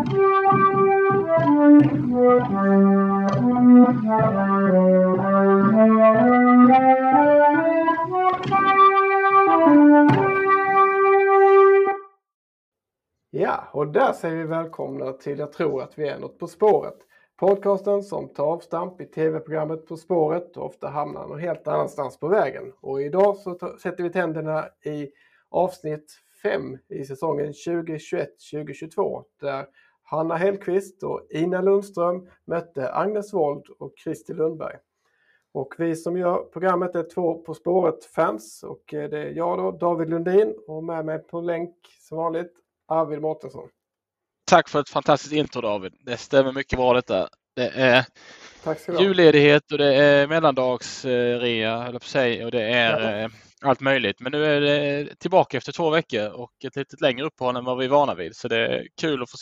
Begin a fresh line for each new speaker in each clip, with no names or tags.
Ja, och där säger vi välkomna till Jag tror att vi är något på spåret. Podcasten som tar avstamp i tv-programmet På spåret och ofta hamnar någon helt annanstans på vägen. Och idag så sätter vi tänderna i avsnitt 5 i säsongen 2021-2022 där Hanna Hellqvist och Ina Lundström mötte Agnes Wold och Kristi Lundberg. Och vi som gör programmet är 2 På spåret-fans och det är jag då, David Lundin, och med mig på länk som vanligt Arvid Mårtensson.
Tack för ett fantastiskt intro, David. Det stämmer mycket bra detta. Det är julledighet och det är mellandagsrea, höll jag på att säga, och det är allt möjligt. Men nu är det tillbaka efter 2 veckor och ett lite längre uppehåll än vad vi är vana vid. Så det är kul att få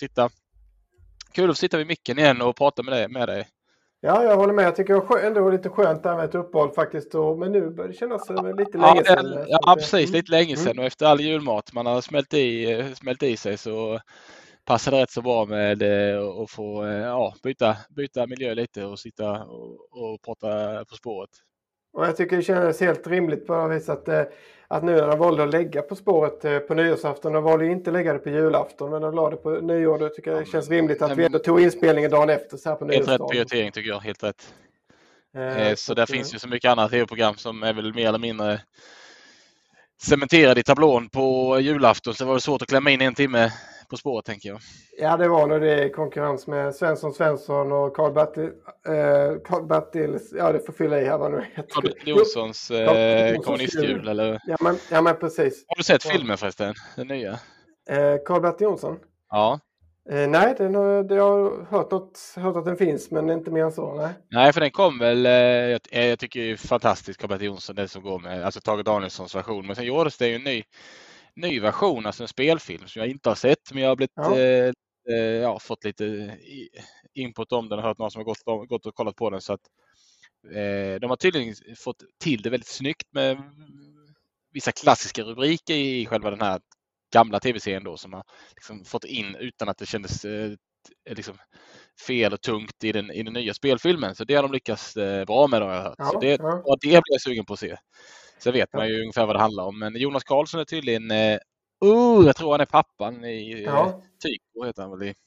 sitta vid micken igen och prata med dig.
Ja, jag håller med. Jag tycker det ändå var lite skönt där med ett uppehåll faktiskt. Men nu börjar det kännas lite länge sedan.
Ja, precis. Lite länge sedan. Och efter all julmat man har smält i sig så passar det rätt så bra med att få byta miljö lite och sitta och prata På spåret. Och
jag tycker det känns helt rimligt på något vis att nu när de valde att lägga På spåret på nyårsafton, de valde ju inte lägga det på julafton, men de la det på nyår. Då tycker jag det känns rimligt att vi ändå tog inspelningen dagen efter så här på nyårsdagen.
Helt rätt prioritering tycker jag, helt rätt. Så där finns ju så mycket annat tv-program som är väl mer eller mindre cementerade i tablån på julafton, så det var svårt att klämma in en timme På spåret, tänker jag.
Ja, det var nog det i konkurrens med Svensson och Carl-Bertil, ja det får fylla i här vad nu heter.
Carl-Bertil Jonssons kommunistjul, eller?
Ja, men precis.
Har du sett filmen förresten, den nya?
Carl-Bertil Jonsson?
Ja.
Nej, jag har hört att den finns, men inte mer än så.
Nej, för den kom väl, jag tycker det är fantastiskt, Carl-Bertil Jonsson, det som går med, alltså Tage Danielssons version. Men sen gjordes det ju en ny version, alltså en spelfilm som jag inte har sett, men jag har blivit fått lite input om den och hört någon som har gått och kollat på den, så att de har tydligen fått till det väldigt snyggt med vissa klassiska rubriker i själva den här gamla tv-serien då, som har liksom fått in utan att det kändes liksom fel och tungt i den nya spelfilmen. Så det har de lyckats bra med, har jag hört. Så det blir jag sugen på att se. Så vet man ju ungefär vad det handlar om. Men Jonas Karlsson är tydligen jag tror han är pappan i Tyko, heter han väl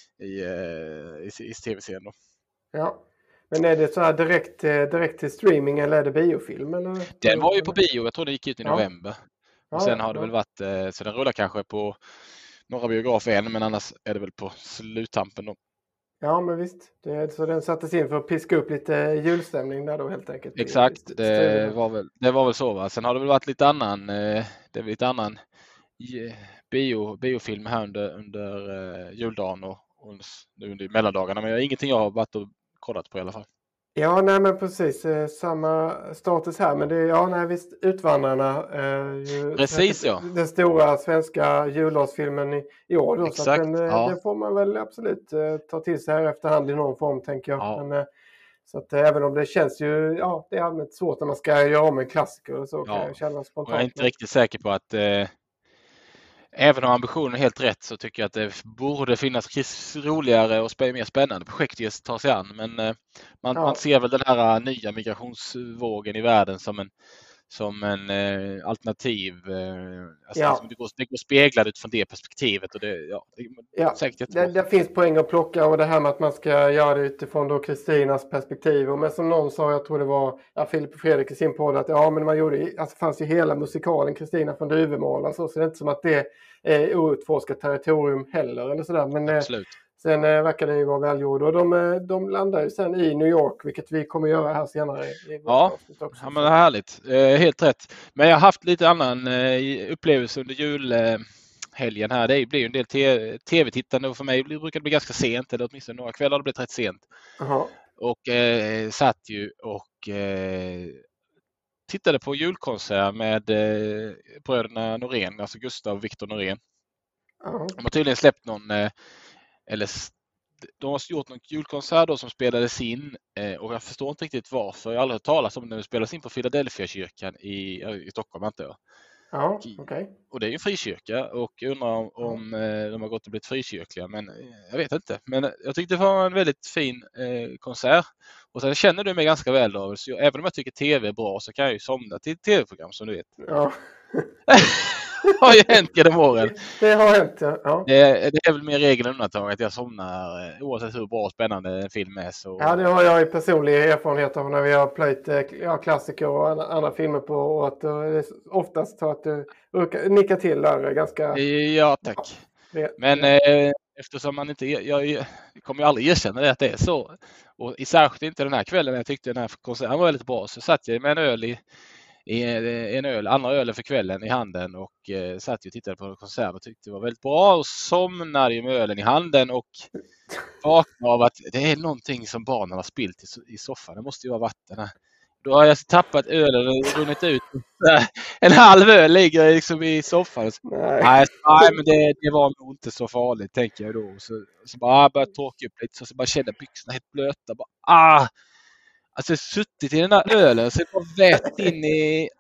i tv-serien då.
Ja. Men är det så här direkt till streaming eller är det biofilm? Eller?
Den var ju på bio, jag tror det gick ut i november. Och sen har det väl varit, så den rullar kanske på några biografer än, men annars är det väl på sluttampen då.
Ja, men visst. Så den sattes in för att piska upp lite julstämning där då helt enkelt.
Exakt, det var väl så, va. Sen har det väl varit lite annan biofilm här under juldagen och nu under mellandagarna. Men ingenting jag har varit och kollat på i alla fall. Ja,
nej men precis. Samma status här. Men det är, visst, Utvandrarna.
Precis, ja.
Den stora svenska juldagsfilmen i år då.
Exakt,
så att den får man väl absolut ta till sig här efterhand i någon form, tänker jag.
Ja.
Men, så att även om det känns ju, det är allmänt svårt när man ska göra om en klassiker och så, kan jag känna spontant.
Jag är inte riktigt säker på att även om ambitionen är helt rätt, så tycker jag att det borde finnas roligare och mer spännande projekt att ta sig an. Men man ser väl den här nya migrationsvågen i världen som en alternativ. Det går speglat utifrån det perspektivet. Och säkert
det finns poäng att plocka, och det här med att man ska göra det utifrån då Kristinas perspektiv. Men som någon sa, jag tror det var Filip och Fredrik i sin podd, att men man gjorde, alltså fanns ju hela musikalen Kristina från Duvemåla, så det är inte som att det är outforskat territorium heller eller sådär. Men
absolut.
Sen verkar det ju vara välgjord, och de landar ju sen i New York, vilket vi kommer göra här senare i avsnitt också.
Ja, men det är härligt. Helt rätt. Men jag har haft lite annan upplevelse under julhelgen här. Det blir ju en del tv-tittande, och för mig brukar det bli ganska sent, eller åtminstone några kvällar har det blivit rätt sent.
Aha.
Och satt ju och tittade på julkonsert med bröderna Norén, alltså Gustav och Viktor Norén. De har tydligen släppt de har gjort någon julkonsert då som spelades in, och jag förstår inte riktigt varför. Jag har aldrig hört talas om när det spelas in på Philadelphia kyrkan i Stockholm, inte jag.
Ja, okej.
Och det är ju en frikyrka och undrar om de har gått och blivit frikyrkliga, men jag vet inte. Men jag tyckte det var en väldigt fin konsert. Och sen känner du mig ganska väl, David, så även om jag tycker tv är bra så kan jag ju somna till tv-program, som du vet.
Ja.
Har ju hänt genom åren.
Det har hänt, ja.
Det är väl mer regel än undantag att jag somnar oavsett hur bra och spännande en film är. Så...
Ja, det har jag i personlig erfarenhet av när vi har plöjt klassiker och andra filmer på. Och att det oftast så att du nickar till där ganska...
Ja, tack. Men eftersom man inte... Jag kommer ju aldrig erkänna det att det är så. Och särskilt inte den här kvällen. Jag tyckte den här konserten var väldigt bra. Så satt jag med andra ölen för kvällen i handen och satt och tittade på konserten och tyckte det var väldigt bra och somnade med ölen i handen och vaknade av att det är någonting som barnen har spilt i soffan. Det måste ju vara vatten här. Då har jag tappat ölen och runnit ut. En halv öl ligger liksom i soffan. Nej, men det var nog inte så farligt, tänker jag då. Så bara började torka upp lite, så bara kände byxorna helt blöta. Bara, alltså suttit i den där ölen så det var vätt in i...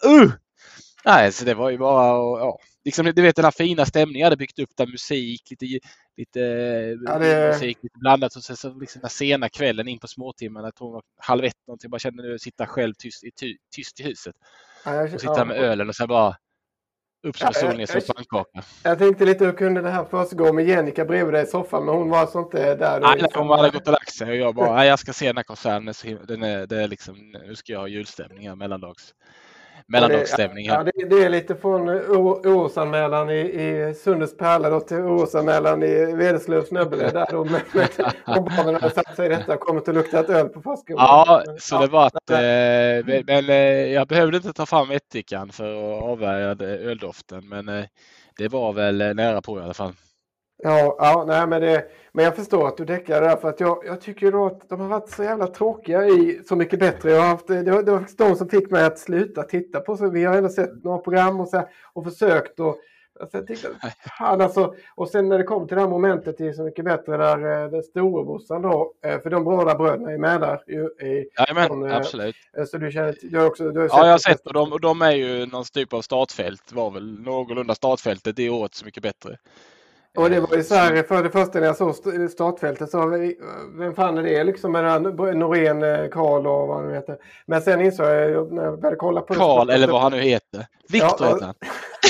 Nej, så det var ju bara... liksom, du vet den här fina stämningen jag hade byggt upp där, musik, lite musik, lite blandat. Och så liksom den sena kvällen in på småtimmarna, jag tror 12:30 någonting, bara kände nu sitta själv tyst i huset. Och sitta med ölen och sen bara upp som solen som pannkaka.
Jag tänkte lite hur kunde det här försiggå med Jenica bredvid dig i soffan, men hon var alltså inte där.
Nej, hon hade gått och lagt sig och jag bara, jag ska se den här konserten. Det är liksom, nu ska jag ha julstämning här, mellandagsstämning här.
Ja, det är lite från orosanmälan i Sundets pärla då till orosanmälan i Vederslövs Nöbbele där då, och barnen hade satt sig i detta och kommit att lukta ett öl på förskolan.
Ja, så det var att men jag behövde inte ta fram ättikan för att avvärja öldoften, men det var väl nära på i alla fall.
Ja, nej, men jag förstår att du däckar där, för att jag tycker då att de har varit så jävla tråkiga i Så mycket bättre. Jag har haft, det var faktiskt de som fick mig att sluta titta på, så vi har ändå sett några program och försökt och alltså, jag tyckte, alltså, och sen när det kom till det här momentet i Så mycket bättre där den storebrorsan då, för de båda bröderna är med där
jajamän, absolut.
Så du känner, du har också
jag har sett och de är ju någon typ av startfält, var väl någorlunda startfältet det året Så mycket bättre.
Och det var ju så här, för det första när jag såg startfältet så vem fan är det liksom, med Norén, Karl och vad han heter. Men sen insåg jag när jag började kolla på
Karl eller vad han nu heter. Victor heter han.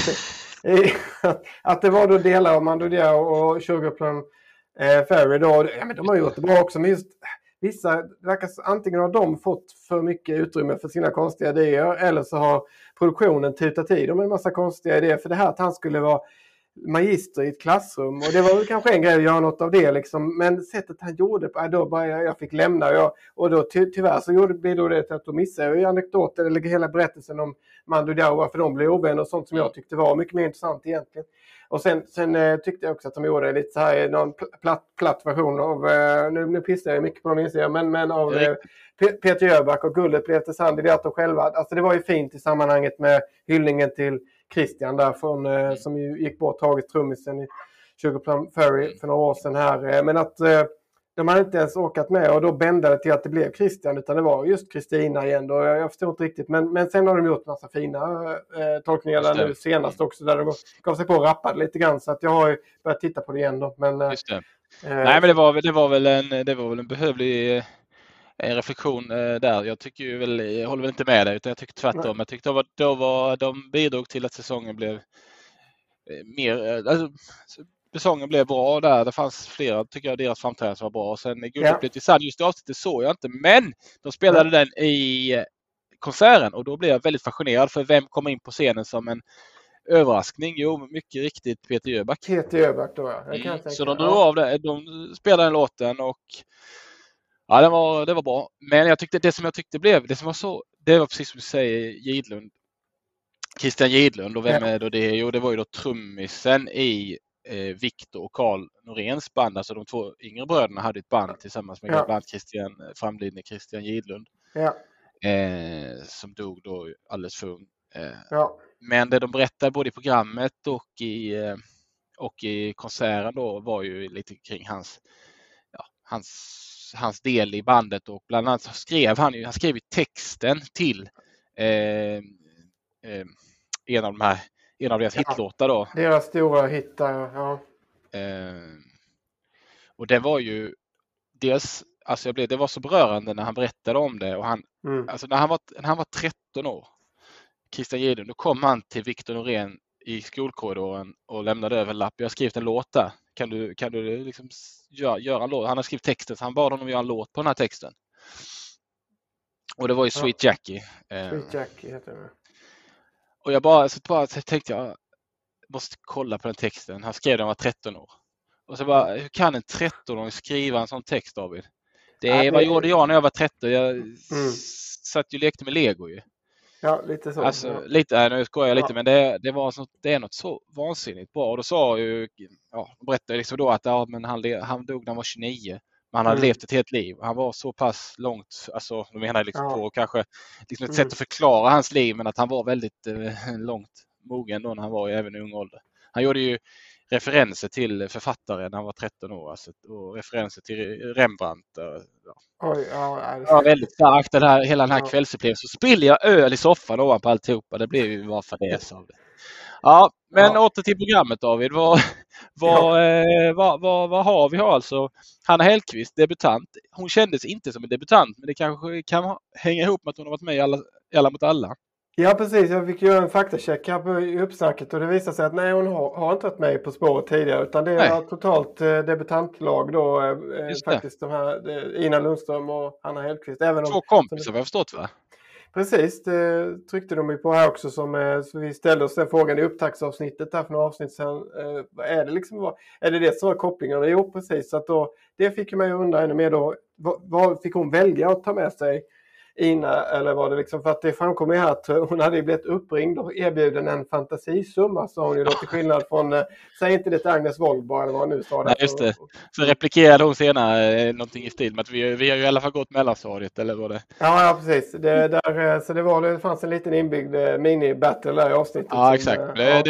Att det var då delar av Mando Diao och Sugarplum Fairy då. Ja, men de har gjort det bra också, men just vissa verkar antingen har de fått för mycket utrymme för sina konstiga idéer, eller så har produktionen tutat i dem en massa konstiga idéer, för det här att han skulle vara magister i ett klassrum, och det var väl kanske en grej att göra något av det liksom, men sättet han gjorde på, då bara jag fick lämna och då tyvärr så blev det att de missade anekdoter eller hela berättelsen om Mando Diao, varför de blev ovänner och sånt som jag tyckte var mycket mer intressant egentligen. Och sen tyckte jag också att de gjorde lite så här någon platt version av nu pissar jag mycket på de insidan, men av Peter Jöback, och guldet blev till sand i det att de själva, alltså det var ju fint i sammanhanget med hyllningen till Christian där från, som ju gick bort, tagit trummisen i Sugarplum Fairy för några år sedan här. Men att de hade inte ens åkat med, och då bändade till att det blev Christian, utan det var just Kristina igen då. Jag förstår inte riktigt, men sen har de gjort massa fina tolkningar där nu senast också, där de gav sig på och rappade lite grann, så att jag har ju börjat titta på det igen då. Men,
just det. Nej, men det var väl en behövlig reflektion där. Jag tycker ju jag håller väl inte med dig, utan jag tycker tvärtom. Nej. Jag tyckte de bidrog till att säsongen blev mer, alltså säsongen blev bra där. Det fanns flera, tycker jag, deras framträdande som var bra. Och sen guldet blev till sand, just det avsnittet såg jag inte, men de spelade den i konserten, och då blev jag väldigt fascinerad, för vem kom in på scenen som en överraskning? Jo, mycket riktigt Peter Jöback.
Peter Jöback då,
så de drog av det, de spelade den låten, och ja, det var bra. Men jag tyckte det var precis som du säger, Christian Gidlund, och vem är då det? Jo, det var ju då trummisen i Victor och Karl Noréns band, alltså de två yngre bröderna hade ett band tillsammans med bland framlidne Christian Gidlund. Som dog då alldeles för ung. Men det de berättade både i programmet och i konserten då var ju lite kring hans del i bandet, och bland annat skrev han skrev texten till en av de här en av deras hitlåtar då.
Deras stora hittar, ja.
Och det var ju dels, alltså det var så berörande när han berättade om det och alltså när han var 13 år, Christian Gidlund, då kom han till Victor Norén i skolkorridoren och lämnade över en lapp. Jag har skrivit en låt där. Kan du liksom göra en låt? Han har skrivit texten, så han bad honom göra en låt på den här texten. Och det var ju Sweet Jackie.
Sweet Jackie heter det.
Och jag tänkte jag måste kolla på den texten. Han skrev den var 13 år. Och så bara, hur kan en 13-åring skriva en sån text, David? Vad gjorde jag när jag var 13? Jag satt ju och lekte med Lego ju.
Ja, lite så.
Alltså, nu skojar jag lite, men det är något så vansinnigt bra. Och då sa ju, berättade liksom då att men han dog när han var 29. Men han hade levt ett helt liv. Han var så pass långt, alltså de menar liksom på kanske liksom ett sätt att förklara hans liv, men att han var väldigt långt mogen då när han var även i ung ålder. Han gjorde ju referenser till författare när han var 13 år, alltså, och referenser till Rembrandt. Väldigt starkt hela den här kvällsupplevelsen. Så spiller jag öl i soffan ovanpå alltihopa. Det blev ju bara fadäs av det. Ja, men åter till programmet, David. Vad har vi? Har alltså Hanna Hellquist, debutant. Hon kändes inte som en debutant, men det kanske kan hänga ihop med att hon har varit med i Alla mot alla.
Ja, precis. Jag fick göra en faktacheck här på uppsnacket och det visade sig att nej, hon har inte varit med På spåret tidigare, utan det är totalt debutantlag då. Faktiskt de här Ina Lundström och Hanna Hellquist.
Två kompisar, vad jag förstått, va?
Precis, det tryckte de ju på här också, så vi ställde oss den frågan i upptaktsavsnittet där för några avsnitt sedan. Är det som var kopplingen? Jo, precis. Så att då, det fick mig att undra ännu mer då, vad fick hon välja att ta med sig Ina, eller var det liksom, för att det framkommer här att hon hade blivit uppringd och erbjuden en fantasisumma, så hon ju då till skillnad från, säg inte det till Agnes Wollborg eller vad nu sa det.
Nej, just det. Så replikerade hon senare någonting i stil med att vi har ju i alla fall gått mellanstadiet, eller vad det?
Ja, precis. Så det fanns en liten inbyggd mini-battle där i avsnittet.
Ja, exakt.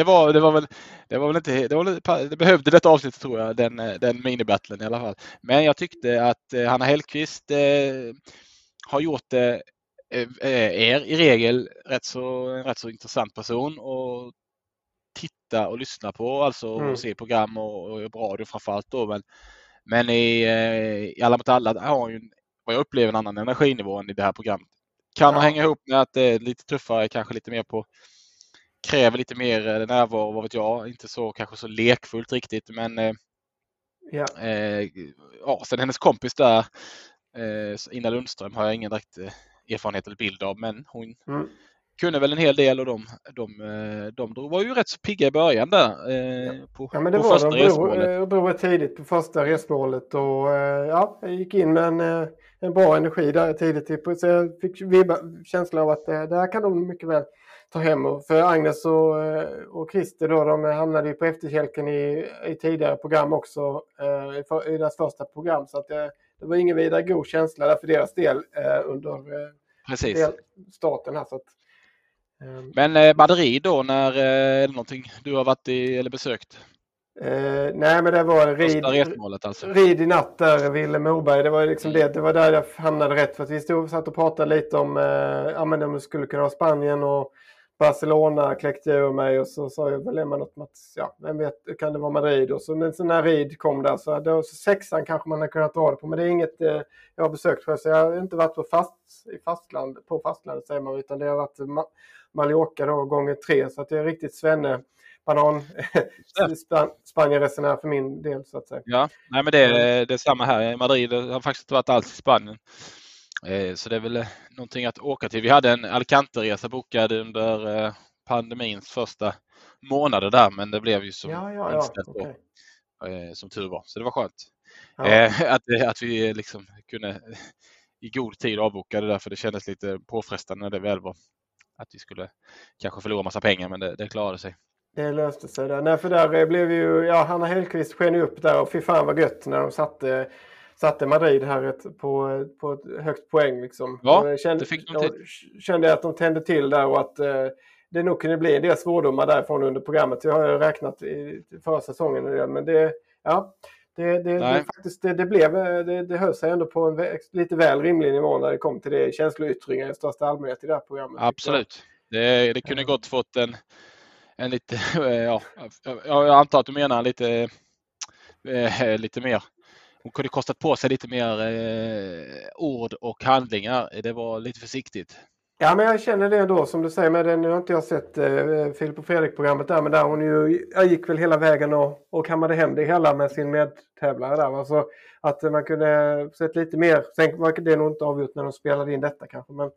Det behövde detta avsnitt, tror jag, den mini-battlen i alla fall. Men jag tyckte att Hanna Hellquist har gjort i regel en rätt så intressant person och titta och lyssna på, alltså och se program och radio framförallt då, men i Alla mot alla har hon ju, vad jag upplever, en annan energinivå än i det här programmet. Kan man hänga ihop med att det är lite tuffare, kanske lite mer kräver lite mer närvaro, vad vet jag, inte så kanske så lekfullt riktigt, men sen hennes kompis där, Ina Lundström, har jag ingen direkt erfarenhet eller bild av, men hon kunde väl en hel del, och de var ju rätt så pigga i början där på första resmålet.
De drog tidigt på första resmålet och jag gick in med en bra energi där tidigt. Så jag fick känslan av att det här kan de mycket väl ta hem. För Agnes och Christer då, de hamnade ju på efterkälken i tidigare program också, i deras första program, så att det var ingen vidare god känsla där för deras del under starten här. Så att,
men Madrid då, när är det någonting du har varit i eller besökt?
Nej, men det var rid i natt där, Ville Moberg. Det var liksom det var där jag hamnade rätt, för att vi satt och pratade lite om om det skulle kunna vara Spanien och Barcelona, kläckte jag ur mig, och så sa jag väl något om att vem vet, kan det vara Madrid, och så när Rid kom där så sexan kanske man har kunnat dra det på, men det är inget jag har besökt själv, så jag har inte varit på fastlandet säger man, utan det har varit Mallorca då gånger 3, så att det är riktigt svenne banan Spanien-resenär för min del, så att säga.
Ja, nej, men det är samma här i Madrid. Det har faktiskt varit alls i Spanien. Så det är väl någonting att åka till. Vi hade en Alicante-resa bokad under pandemins första månader där, men det blev ju som inställt då, som tur var. Så det var skönt att vi liksom kunde i god tid avboka det där, för det kändes lite påfrestande när det väl var att vi skulle kanske förlora massa pengar, men det klarade sig.
Det löste sig där. Nej, för där blev ju, Hanna Hellquist sken upp där, och fy fan vad gött när de satte Madrid här på ett högt poäng liksom.
Ja,
kände att de tände till där, och att det nog kunde bli en del svårdomar därifrån under programmet. Jag har ju räknat i förra säsongen, men det höll sig ändå på en lite väl rimlig nivå när det kom till det känsloyttringar i största allmänhet i det här programmet.
Absolut. Det kunde gott fått en lite, ja, jag antar att du menar lite mer. Hon kunde kostat på sig lite mer ord och handlingar. Det var lite försiktigt.
Ja, men jag känner det då som du säger med det. Nu har inte jag sett Filip och Fredrik-programmet där, men där hon jag gick väl hela vägen och kammade hem det hela med sin medtävlare där. Alltså att man kunde sett lite mer. Sen var det nog inte avgjort när de spelade in detta kanske, men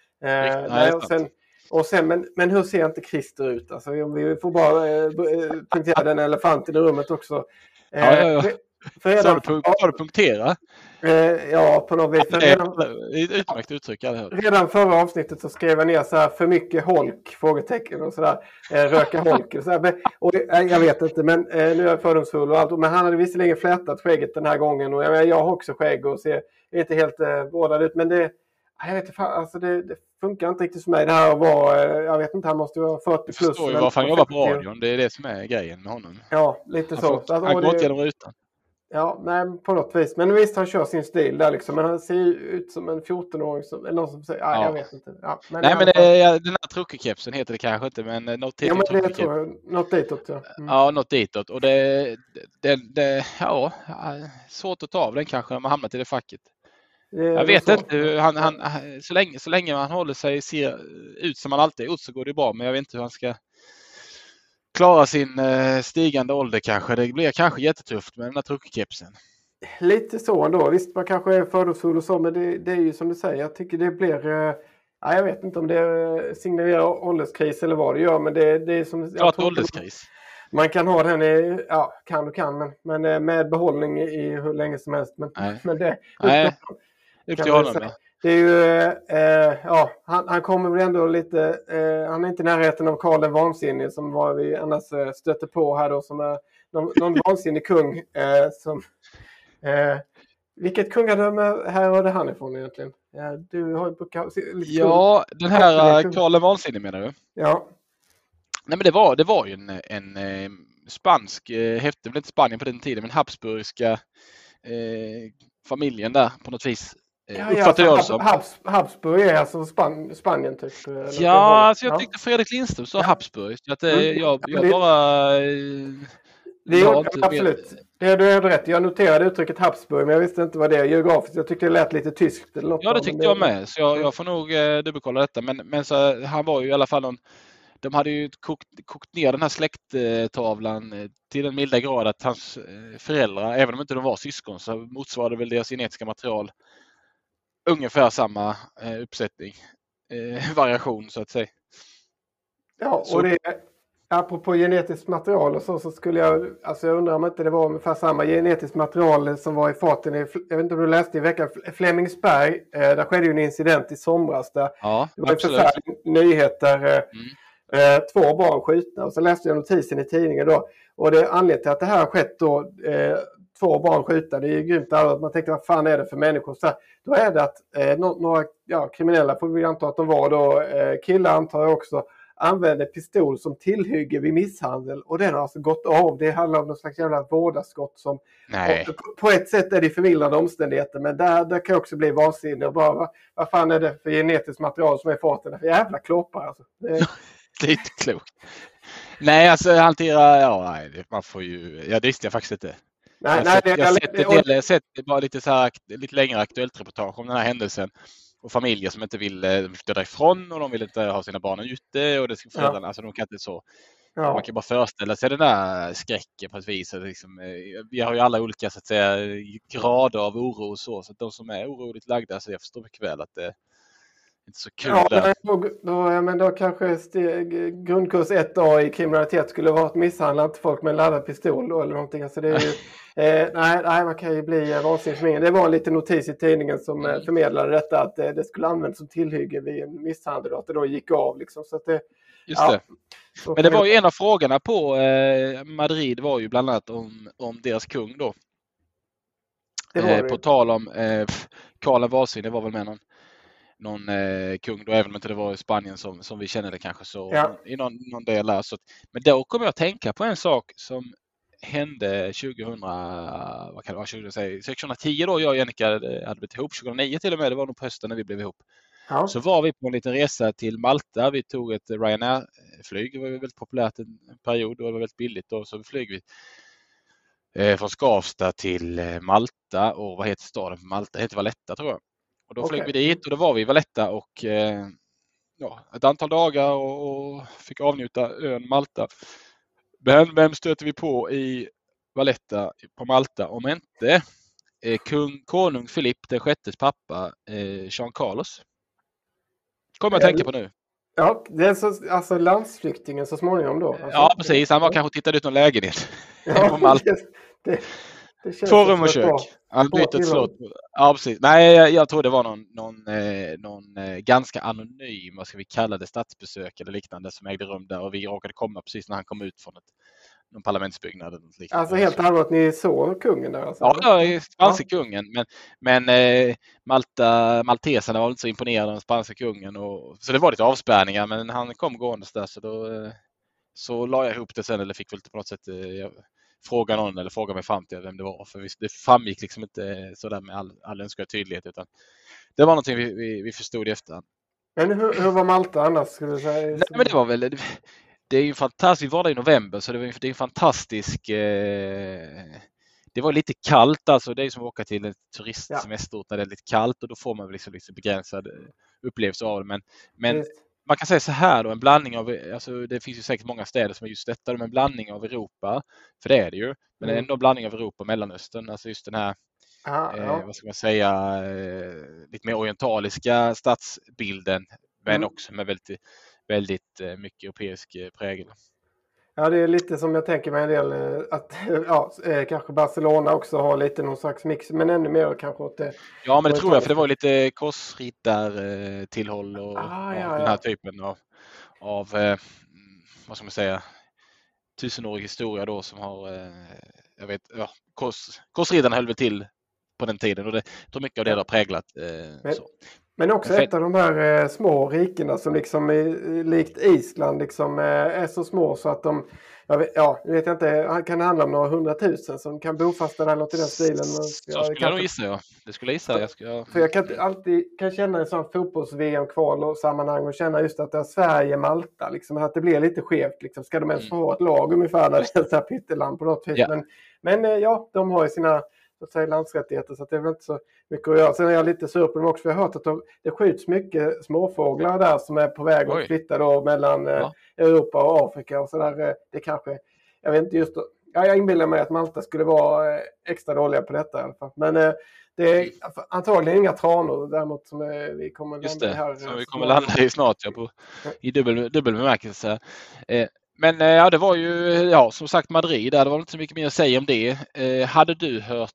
men hur ser inte Christer ut? Alltså vi får bara punktera den elefanten i rummet också.
Ja. Har du punktera?
Ja, på något vis.
Det är ett utmärkt uttryck.
Redan förra avsnittet så skrev jag ner så här för mycket holk, frågetecken och sådär. Röka holk och sådär. Och jag vet inte, men nu är jag fördomsfull och allt. Men han hade visserligen flätat skägget den här gången. Och jag har också skägg och ser inte helt vårdad ut. Men jag vet inte, alltså det funkar inte riktigt för mig det här att vara, jag vet inte, han måste vara 40 plus.
Jag förstår ju varför han jobbar på radion. Det är det som är grejen med honom.
Ja, lite så.
Han går inte genom rutan.
Ja, nej, på något vis. Men visst, han kör sin stil där liksom. Men han ser ju ut som en 14-åring. Eller någon som säger, jag vet inte. Ja, men
nej, men den här truckekepsen heter det kanske inte, men något ditåt.
Ja, men det tror jag. Något ditåt, ja.
Ja, något ditåt. Och det svårt att ta av den kanske när man hamnat i det facket. Jag vet inte hur han så länge man håller sig ser ut som man alltid gjort så går det bra. Men jag vet inte hur han ska klara sin stigande ålder kanske. Det blir kanske jättetufft med den här truckekepsen.
Lite så ändå. Visst, man kanske är fördomsfull och så, men det är ju som du säger. Jag tycker det blir... jag vet inte om det signalerar ålderskris eller vad det gör, men det är som...
Klart ålderskris.
Man kan ha den men med behållning i hur länge som helst. Men det...
Upp till honom.
Det är ju, han kommer väl ändå lite, han är inte i närheten av Karl den vansinnig som vi annars stöter på här då, som är någon vansinnig kung. Vilket kungadöme här har det han ifrån egentligen? Du har ju
den här Karl den vansinnig menar du?
Ja.
Nej, men det var ju en spansk, hette väl inte Spanien på den tiden, men habsburgska familjen där på något vis.
Habsburg är alltså Spanien typ.
Alltså jag tyckte Fredrik Lindström sa Habsburg. Så att jag bara...
Det är absolut. Du är rätt. Jag noterade uttrycket Habsburg, men jag visste inte vad det är geografiskt. Jag tyckte det lät lite tyskt. Eller något.
Ja, det tyckte jag med. Så jag får nog dubbelkolla detta. Men så, han var ju i alla fall de hade ju kokt ner den här släkttavlan till den milda grad att hans föräldrar, även om inte de var syskon, så motsvarade väl deras genetiska material ungefär samma uppsättning, variation så att säga.
Ja, och det apropå genetiskt material och så skulle jag undrar om inte det var ungefär samma genetiskt material som var i farten jag vet inte om du läste i veckan, Flemingsberg, där skedde ju en incident i somras där det var förfärliga nyheter, 2 barn skjutna, och så läste jag notisen i tidningen då, och det är anledningen till att det här har skett då, 2 barn skjutna, det är ju grymt att man tänker, vad fan är det för människor? Så då är det att några kriminella, får vi anta att de var då, killar antar jag också, använde pistol som tillhygge vid misshandel, och den har alltså gått av. Det handlar om någon slags jävla vårdaskott som på ett sätt är det förmildrande omständigheter, men där kan också bli vansinne och bara, vad fan är det för genetiskt material som är farten? För jävla kloppar alltså.
Det är inte klokt. Nej, alltså hantera, man får ju, det visste jag faktiskt inte. Jag har sett bara lite längre aktuellt reportage om den här händelsen. Och familjer som inte vill flytta ifrån, och de vill inte ha sina barn ute, och det ska föräldrarna, alltså de kan inte så. Ja. Man kan bara föreställa sig den där skräcken på ett vis. Liksom, vi har ju alla olika så att säga grader av oro och så att de som är oroligt lagda, så jag förstår mycket väl att det inte så kul.
Ja, men då kanske grundkurs 1A i kriminalitet skulle vara att misshandla inte folk med en laddad pistol då, eller någonting. Alltså det är ju, nej, man kan ju bli vansinnig. Det var en liten notis i tidningen som förmedlade detta, att det skulle användas som tillhygge vid en misshandel och att det då gick av. Liksom, så att det,
just det. Men det var ju en av frågorna på Madrid var ju bland annat om deras kung då. På tal om Karl den vansinnig var väl med någon kung då, även om inte det var i Spanien som vi känner det kanske så i någon del där. Så, men då kommer jag att tänka på en sak som hände 2010 då. Jag och Jennica hade blivit ihop 2009 till och med. Det var nog på hösten när vi blev ihop.
Ja.
Så var vi på en liten resa till Malta. Vi tog ett Ryanair-flyg. Det var väldigt populärt en period och det var väldigt billigt då. Så flög vi från Skavsta till Malta, och vad heter staden på Malta? Det heter Valletta, tror jag. Och då flög vi dit och då var vi i Valletta och ett antal dagar och fick avnjuta ön Malta. Men vem stöter vi på i Valletta på Malta om inte konung Filip den sjättes pappa, Jean Carlos? Kommer jag tänka på nu.
Ja, det är alltså landsflyktingen så småningom då. Alltså,
ja, precis. Han var kanske tittade ut någon lägenhet på Malta.
Det känns
2 rum och kök. Han bytte ett slott. Ja, precis. Nej, jag tror det var någon ganska anonym, vad ska vi kalla det, statsbesök eller liknande som ägde rum där, och vi råkade komma precis när han kom ut från någon parlamentsbyggnad eller något liknande.
Alltså helt allvarligt, ni såg kungen där? Alltså,
ja, spanska kungen. Men malteserna var inte så imponerade av den spanska kungen. Så det var lite avspärrningar, men han kom gående där, så la jag ihop det sen, eller fick väl på något sätt fråga någon eller fråga mig fram till vem det var. För det framgick liksom inte sådär med all önskvärd tydlighet, utan det var någonting vi förstod i efterhand.
Men hur var Malta annars, skulle du säga?
Nej, men det var väl... Det är ju fantastiskt. Vi var där i november, så det är en fantastisk... Det var lite kallt, alltså. Det är som att åka till en turistsemesterort där det är lite kallt, och då får man liksom begränsad upplevelse av det. Men man kan säga så här då, en blandning av... Alltså, det finns ju säkert många städer som är just detta, men en blandning av Europa, för det är det ju. Men ändå en blandning av Europa och Mellanöstern. Alltså just den här... vad ska man säga, lite mer orientaliska stadsbilden, men också med väldigt mycket europeisk prägel.
Ja, det är lite som jag tänker mig en del att kanske Barcelona också har lite någon slags mix, men ännu mer kanske åt det.
Ja, men det tror jag, för det var lite korsriddartillhåll och den här typen av vad ska man säga, 1000-årig historia då, som har korsriddarna höll väl till på den tiden, och det tror mycket av det har präglat
Men också ett av de här små rikena som liksom likt Island liksom är så små så att de, jag vet inte, kan det handla om några 100 000 som kan bofasta där, något i den stilen.
Så skulle jag nog gissa, ja. Det skulle jag gissa.
För jag kan alltid känna en sån fotbolls-VM-kval och sammanhang och känna just att det är Sverige-Malta, liksom, att det blir lite skevt. Liksom. Ska de ens få ha ett lag ungefär där det är så här pytteland på något vis? Ja. Men de har ju sina landsrättigheter, så det är väl inte så mycket att göra. Sen är jag lite sur på dem också, för jag har hört att det skjuts mycket småfåglar där som är på väg att flytta då mellan Europa och Afrika och sådär. Det kanske, jag vet inte just då, jag inbillar mig att Malta skulle vara extra dåliga på detta i alla fall. Men det är antagligen inga tranor däremot som vi kommer landa här.
Som vi kommer landa i snart, i dubbel bemärkelse. Men det var ju, som sagt, Madrid. Det var inte så mycket mer att säga om det. Hade du hört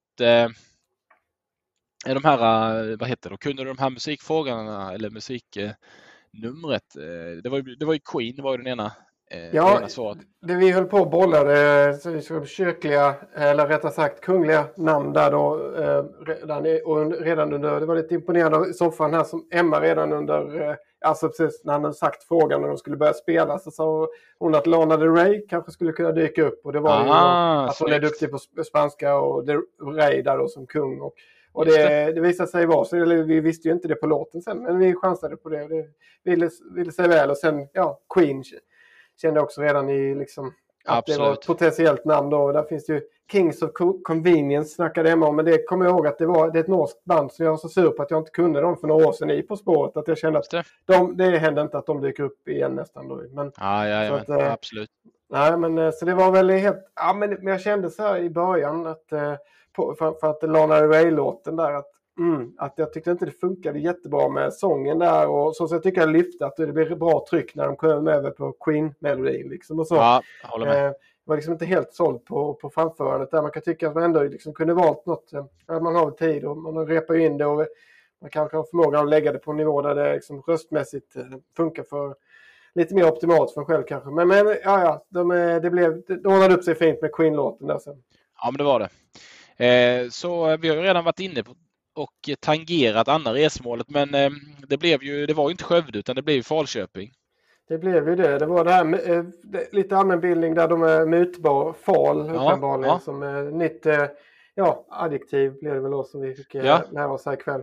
de här, vad heter det? Kunde du de här musikfrågorna eller musiknumret? Det var ju Queen, det var ju den ena.
Det vi höll på att bolla kyrkliga, eller rättare sagt kungliga namn där då. Redan under, det var lite imponerande i soffan här som Emma redan under, alltså precis när han hade sagt frågan när de skulle börja spela, så sa hon att Lana Del Rey kanske skulle kunna dyka upp, och det var ju att hon är duktig på spanska och Del Rey där då som kung, och det visade sig vara så, eller vi visste ju inte det på låten sen, men vi chansade på det. Det ville sig väl, och sen Queen kände också redan i liksom att det var ett potentiellt namn då. Där finns ju Kings of Convenience snackade Emma om, men det kommer jag ihåg att det är ett norskt band, så jag var så sur på att jag inte kunde dem för några år sedan i På spåret, att jag kände att det hände inte att de dyker upp igen nästan då. Men,
absolut.
Nej, men så det var väl helt, men jag kände så här i början att för att Lana Del Rey-låten där, att jag tyckte inte det funkade jättebra med sången där, och så jag tycker jag lyfte att det blir bra tryck när de kom över på Queen-melodin liksom, och så.
Ja, håller med.
Var liksom inte helt såld på framförandet där. Man kan tycka att man ändå liksom kunde valt något, att man har tid och man repar ju in det, och man kanske har förmåga att lägga det på en nivå där det liksom röstmässigt funkar för lite mer optimalt för en själv kanske. Men det ordnade upp sig fint med Queen-låten där sen.
Ja, men det var det. Så vi har ju redan varit inne på och tangerat andra resmålet, men det var ju inte Skövde, utan det blev ju Falköping.
Det blev ju det. Det var det här lite allmänbildning där de är mutbar, fal uppenbarligen, som nytt adjektiv blev det väl då som vi fick lära oss här ikväll.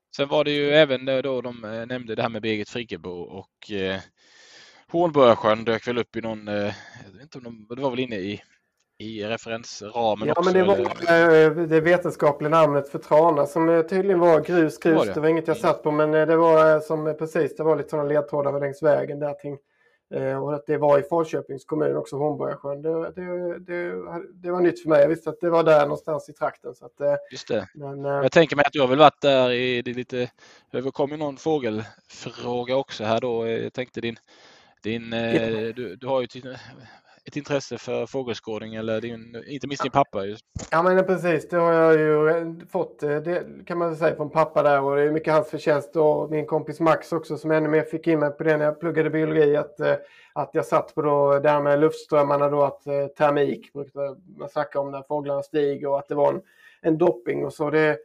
Sen var det ju även då de nämnde det här med Birgit Friggebo och Hornborgasjön dök väl upp i någon, jag vet inte om det var väl inne i referensramen också.
Ja, men det var det vetenskapliga namnet för trana som tydligen var grus. Det var inget jag satt på, men det var som precis, det var lite sådana ledtrådar längs vägen där ting. Och att det var i Falköpings kommun också, Hornborgasjön. Det var nytt för mig. Jag visste att det var där någonstans i trakten. Så att,
just det.
Men,
jag tänker mig att du har väl varit där i det lite. Det kom ju någon fågelfråga också här då. Jag tänkte du har ju ett intresse för fågelskådning, eller inte minst din pappa. Just.
Ja, men precis. Det har jag ju fått, det kan man säga, från pappa där, och det är mycket hans förtjänst, och min kompis Max också, som ännu mer fick in mig på det när jag pluggade biologi, att jag satt på då, där med luftströmmarna då, att termik brukade man snacka om när fåglarna stiger, och att det var en dopping och så. Det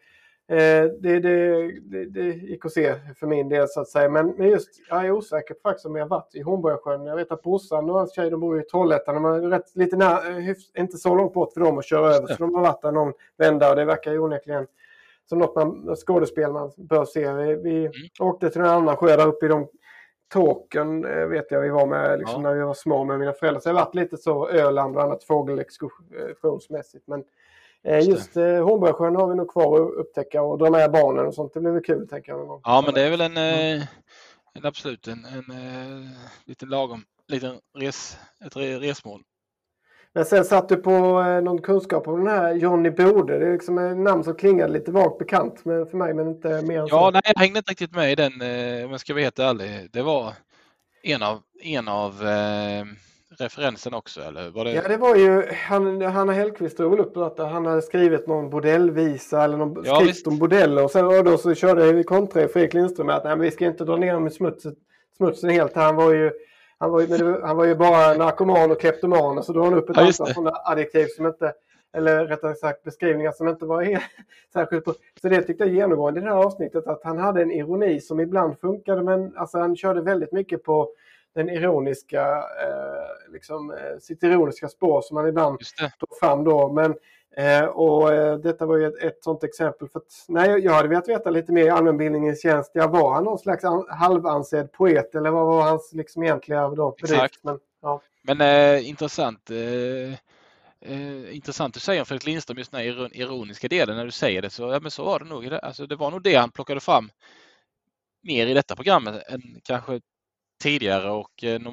gick att se för min del, så att säga. Men just, jag är osäker på faktiskt om jag har varit i Hornborgasjön. Jag vet att brorsan och hans tjej, de bor i Trollhättan. De är lite inte så långt bort för dem att köra över. Så de har varit där någon vända, och det verkar ju onekligen som något skådespel man bör se. Vi åkte till en annan sjö där uppe i de Tåken, vet jag vi var med liksom, när vi var små med mina föräldrar. Så det har varit lite så Öland och annat fågelexkursionsmässigt. Men just Hornborgasjön har vi nog kvar att upptäcka, och dra med barnen och sånt. Det blir väl kul, tänker jag.
Ja, men det är väl absolut en liten ett resmål.
Men sen satt du på någon kunskap om den här Johnny Bode. Det är liksom en namn som klingade lite vagt bekant för mig, men inte mer än så.
Ja, nej, jag hängde inte riktigt med i den, om jag ska vara helt ärlig. Det var en av referensen också, eller var det?
Ja, det var ju Hanna Hellquist drog väl upp att han hade skrivit någon bordellvisa eller någon skrift om bordeller, och sen då så körde vi kontra Fredrik Lindström med att nej, vi ska inte dra ner med smutsen helt. Han var ju bara narkoman och kleptoman, och så drog han upp ett antal sådana adjektiv som inte, eller rättare sagt beskrivningar som inte var helt särskilt på. Så det tyckte jag genomgående i det här avsnittet, att han hade en ironi som ibland funkade, men alltså han körde väldigt mycket på den ironiska, sitt ironiska spår som man ibland tog fram då. Men, detta var ju ett sånt exempel, för att jag hade velat veta lite mer i allmänbildningens tjänst. Jag var han någon slags halvansedd poet, eller vad var hans liksom egentliga då?
Exakt. Men intressant. Intressant att säga om Fredrik Lindström, just den här ironiska delen när du säger det. Så, men så var det nog. Alltså, det var nog det han plockade fram mer i detta programmet än kanske tidigare, och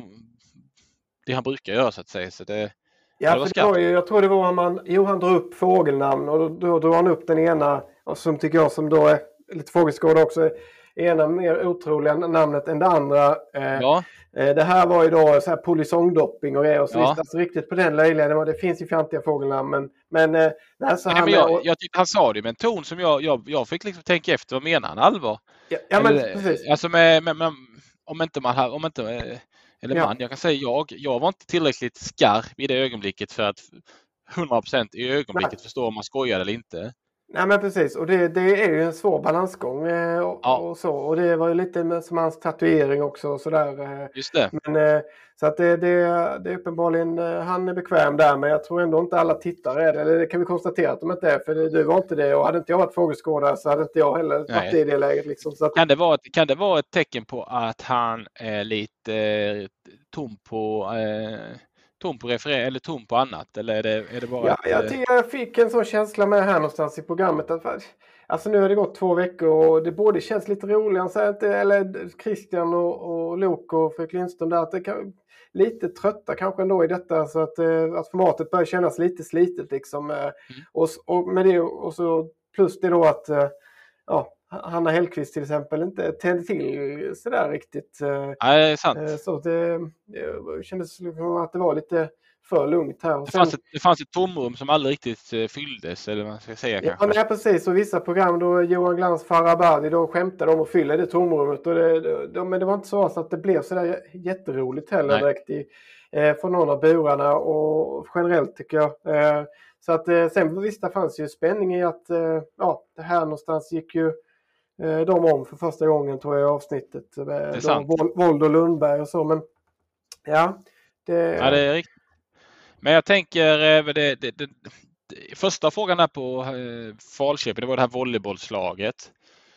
det han brukar göra, så att säga. Så det
var jag tror det var han drog upp fågelnamn, och då drog han upp den ena, och som tycker jag som då är lite fågelskådare också, ena mer otroliga namnet än det andra. Det här var ju då så här polysongdopping och grejer, och så visst, alltså riktigt på den löjliga, det finns ju fjantiga fågelnamn, men
jag tyckte han sa det med en ton som jag fick liksom tänka efter, vad menar han, allvar?
Ja, men precis.
Alltså jag kan säga jag var inte tillräckligt skarp i det ögonblicket för att 100% i ögonblicket förstå om man skojar eller inte.
Nej, men precis, och det är ju en svår balansgång och så, och det var ju lite som hans tatuering också och sådär.
Just det.
Men så att det är uppenbarligen, han är bekväm där, men jag tror ändå inte alla tittare är det, eller det kan vi konstatera att de inte är, för du var inte det, och hade inte jag varit fågelskådare så hade inte jag heller varit i det läget liksom. Så att...
Kan det vara ett tecken på att han är lite tom på eller tom på annat, eller är det bara
jag fick en sån känsla med här någonstans i programmet att, alltså nu har det gått 2 veckor, och det både känns lite roligt, eller Christian och Lok och Fredrik Lindström där, att det kan lite trötta kanske ändå i detta, så att formatet börjar kännas lite slitet liksom. Och med det, och så plus det då att Hanna Hellquist till exempel inte tände till sådär riktigt.
Nej, det är sant.
Så det kändes som att det var lite för lugnt här.
Det fanns ett tomrum som aldrig riktigt fylldes, eller vad man ska säga kanske.
Ja, nej, precis. Och vissa program då Johan Glans Farabadi då skämtade om att fylla det tomrummet. Men det var inte så att det blev sådär jätteroligt heller direkt från någon av burarna, och generellt tycker jag. Så att sen visst, det fanns ju spänning i att det här någonstans gick ju de om för första gången, tror jag, i avsnittet. Våld och Lundberg och så, men det
är riktigt. Men jag tänker, första frågan där på Falköping, det var det här volleybollslaget.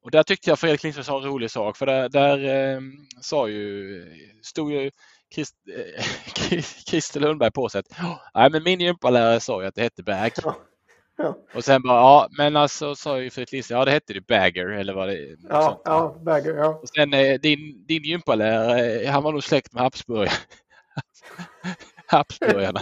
Och där tyckte jag Fredrik Lindström sa en rolig sak, för där stod ju Christer Lundberg på sig att nej, men min gympalärare sa ju att det hette bag.
Ja.
Och sen bara, men alltså sa ju Fredrik Lindström, det hette ju bagger eller vad det sånt.
Bagger, ja.
Och sen din gympalärare, han var nog släkt med Habsburgarna.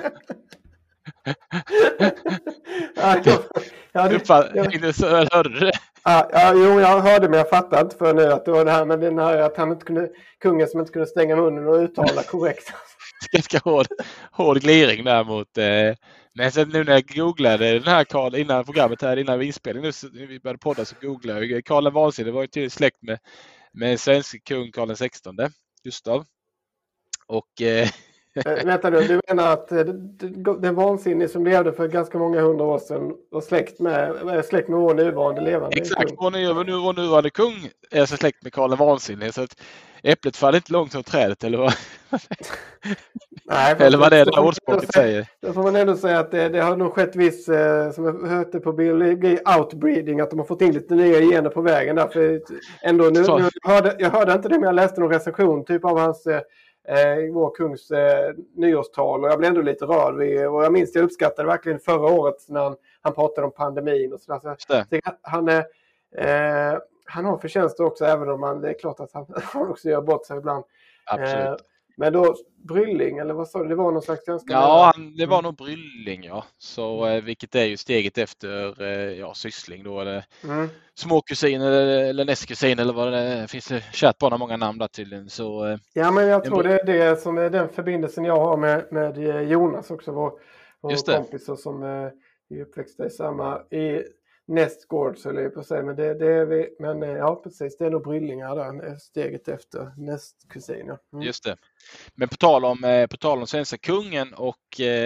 Hörde du det?
Jo, jag hörde, men jag fattade inte för nu att det var det här med den här att han inte kunde, kungen som inte kunde stänga munnen och uttala korrekt.
Ganska hård gliring där mot men sen nu när jag googlade den här Karl innan programmet här, innan inspelningen nu vi började podda, så googlade jag Karl den vansinne var ju till släkt med svensk kung Karl den 16 Gustav. Och
vänta du menar att den vansinne som levde för ganska många 100 år sedan var släkt med vår nuvarande levande
exakt,
kung?
Vår nuvarande kung är så släkt med Karl den vansinne, så att äpplet faller inte långt från trädet, eller vad?
Nej,
eller vad det är det ordspråket säger.
Då får man ändå säga att det har nog skett viss, som jag hörde på biologi, outbreeding, att de har fått in lite nya gener på vägen där. För ändå, jag hörde inte det, men jag läste någon recension typ av hans vår kungs nyårstal, och jag blev ändå lite rörd och jag minns, jag uppskattade verkligen förra året när han pratade om pandemin och sådär. Så han har förtjänster också, även om det är klart att han också gör bort sig ibland.
Absolut.
Men då Brylling, eller vad sa du? Det var någon slags ganska...
Ja, det var nog Brylling, ja. Så vilket är ju steget efter syssling då, eller småkusin eller nästkusin eller vad det är. Finns det kärt barn, många namn där tydligen. Så,
ja, men jag tror det är det som är den förbindelsen jag har med Jonas också, vår kompis som är uppväxta i samma nästgård, så är på sig, men det är vi, men ja, precis, det är nog Bryllingar där, steget efter nästkusin. Ja.
Just det. Men på tal om svenska kungen och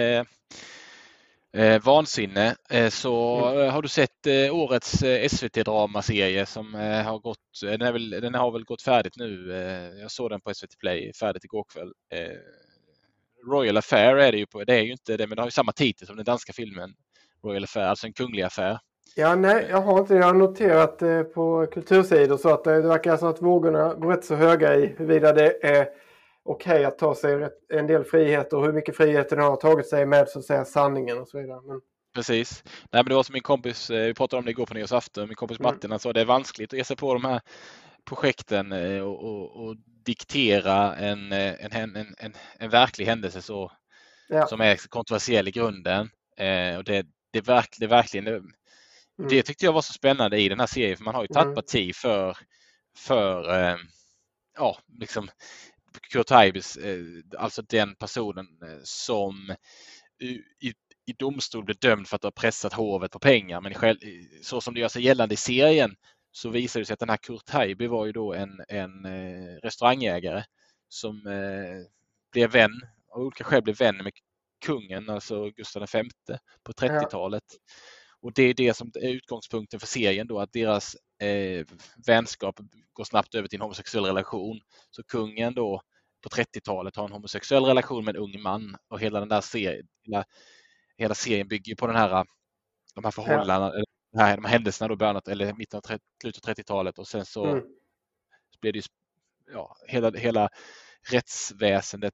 vansinne, så har du sett årets SVT-dramaserie som har gått, den har väl gått färdigt nu. Jag såg den på SVT Play färdigt igår kväll. Royal Affair är det ju på, det är ju inte det, men det har ju samma titel som den danska filmen Royal Affair, alltså en kunglig affär.
Ja, nej, jag har noterat på kultursidor så att det verkar som att vågorna går rätt så höga i huruvida det är okej att ta sig en del friheter och hur mycket friheter den har tagit sig med, så att säga, sanningen och så vidare. Men...
Precis. Nej, men det var som min kompis, vi pratade om det igår på nyårsafton, min kompis Martin, han sa det är vanskligt att ge sig på de här projekten och diktera en verklig händelse så, som är kontroversiell i grunden. Och det verkligen det tyckte jag var så spännande i den här serien, för man har ju tagit parti för liksom Kurt Heibes, alltså den personen som i domstol blev dömd för att ha pressat hovet på pengar, men så som det gör sig gällande i serien så visar det sig att den här Kurt Heibe var ju då en restaurangägare som blev av olika skäl blev vän med kungen, alltså Gustav V på 30-talet. Och det är det som är utgångspunkten för serien då, att deras vänskap går snabbt över till en homosexuell relation. Så kungen då på 30-talet har en homosexuell relation med en ung man, och hela den där serien, hela serien bygger på de här förhållandena, de här händelserna då börjat eller slutet av 30-talet, och sen så blir det hela rättsväsendet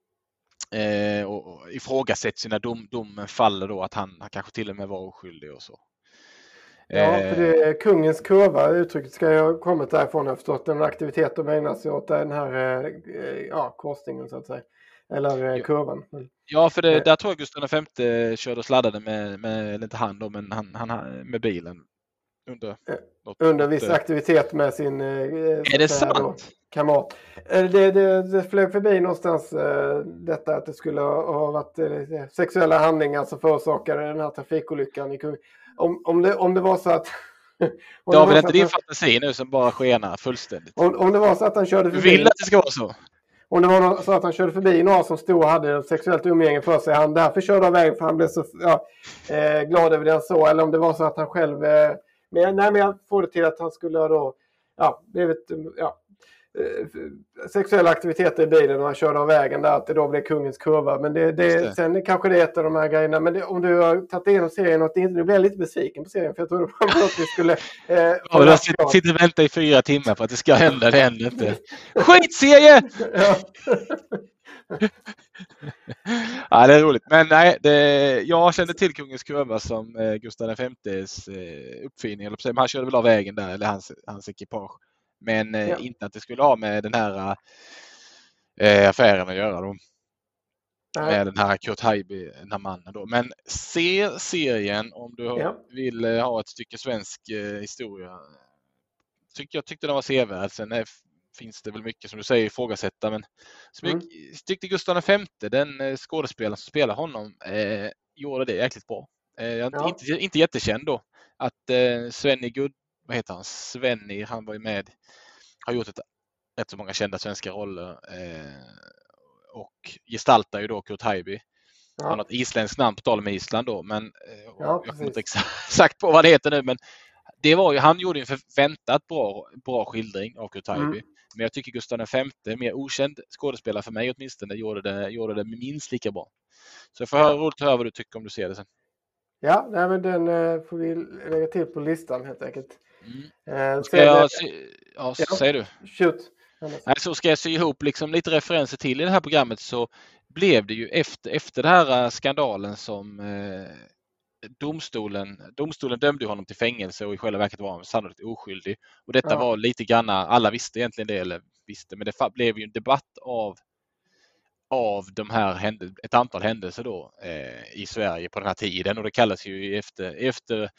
och ifrågasätts när domen faller då, att han kanske till och med var oskyldig och så.
Ja, för det är kungens kurva, uttrycket ska ju ha kommit därifrån, jag har förstått, den aktivitet de ägnar sig åt den här korsningen så att säga, eller kurvan.
Ja, för där tror jag Gustav V körde och sladdade med inte han då, men han med bilen under
viss aktivitet med sin
är det sant?
Kamrat. Det flög förbi någonstans detta att det skulle ha varit sexuella handlingar som förorsakade den här trafikolyckan i Kung. Om det var så att
det var väl inte din fantasi nu som bara skenar fullständigt.
Om det var så att han körde förbi.
Du vill att det ska vara så?
Om det var så att han körde förbi några som stod och hade sexuellt umgänge för sig, han därför körde av vägen för han blev så glad över det så, eller om det var så att han själv men jag får det till att han skulle ha då blivit sexuella aktiviteter i bilen och han körde av vägen där, att det då blev kungens kurva. Men sen kanske det är ett av de här grejerna. Men om du har tagit igenom serien och nu blir jag lite besviken på serien, för jag trodde att vi skulle...
jag sitter och väntar i 4 timmar på att det ska hända, det händer inte. Skitserie! Ja, det är roligt. Men nej, jag kände till kungens kurva som Gustav V's uppfinning. Men han körde väl av vägen där, eller hans ekipage. Men inte att det skulle ha med den här affären att göra då. Med den här Kurt Haijby, den här mannen då. Men se serien om du vill ha ett stycke svensk historia. Jag tyckte den var sevärd. Sen finns det väl mycket som du säger ifrågasätta, men tyckte Gustav V, den skådespelaren som spelar honom, gjorde det jäkligt bra. Inte jättekänd då. Att Svenny, han var ju med, har gjort rätt så många kända svenska roller och gestaltar ju då Kurt Haijby. Han har ett isländskt namn på tal om Island då, men jag kommer inte exakt på vad det heter nu, men det var ju, han gjorde en förväntat bra skildring av Kurt Haijby. Men jag tycker Gustav V, mer okänd skådespelare för mig åtminstone, gjorde det minst lika bra. Så jag får roligt att höra vad du tycker om du ser det sen.
Ja, men den får vi lägga till på listan helt enkelt.
Säger du?
Shoot.
Så ska jag sy ihop liksom lite referenser till i det här programmet, så blev det ju efter den här skandalen som domstolen dömde honom till fängelse, och i själva verket var han sannolikt oskyldig. Och detta var lite grann, alla visste egentligen det, eller visste, men det blev ju en debatt av de här ett antal händelser då i Sverige på den här tiden, och det kallas ju efter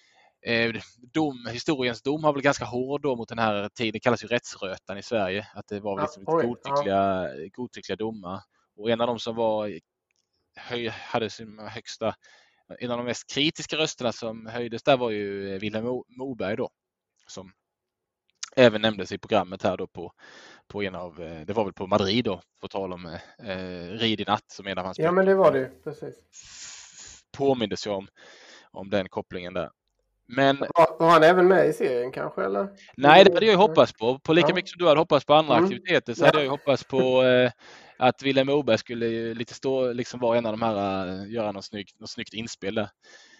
historiens dom har väl ganska hård då mot den här tiden. Det kallas ju rättsrötan i Sverige, att det var liksom godtyckliga domar, och en av dem som hade sin högsta, en av de mest kritiska rösterna som höjdes där var ju Vilhelm Moberg då, som även nämndes i programmet här då på en av, det var väl på Madrid då, på tal om Rid i natt, som en av hans
men det var det ju, precis.
Påmindes jag om den kopplingen där. Men
var han även med i serien kanske, eller?
Nej, det hade jag ju hoppats på lika mycket som du hade hoppats på andra aktiviteter, så hade jag ju hoppats på att Vilhelm Moberg skulle liksom vara en av de här, göra något snyggt inspel där.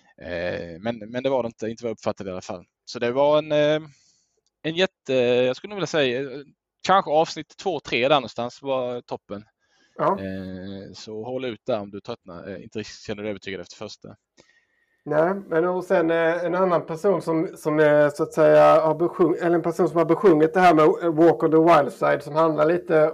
Men det var det inte vad jag uppfattade i alla fall. Så det var en jag skulle nog vilja säga kanske avsnitt 2-3 där någonstans var toppen. Så håll ut där om du tröttnar, inte känner dig övertygad efter första.
Nej, men och sen en annan person som så att säga en person som har besjungit det här med Walk on the Wild Side, som handlar lite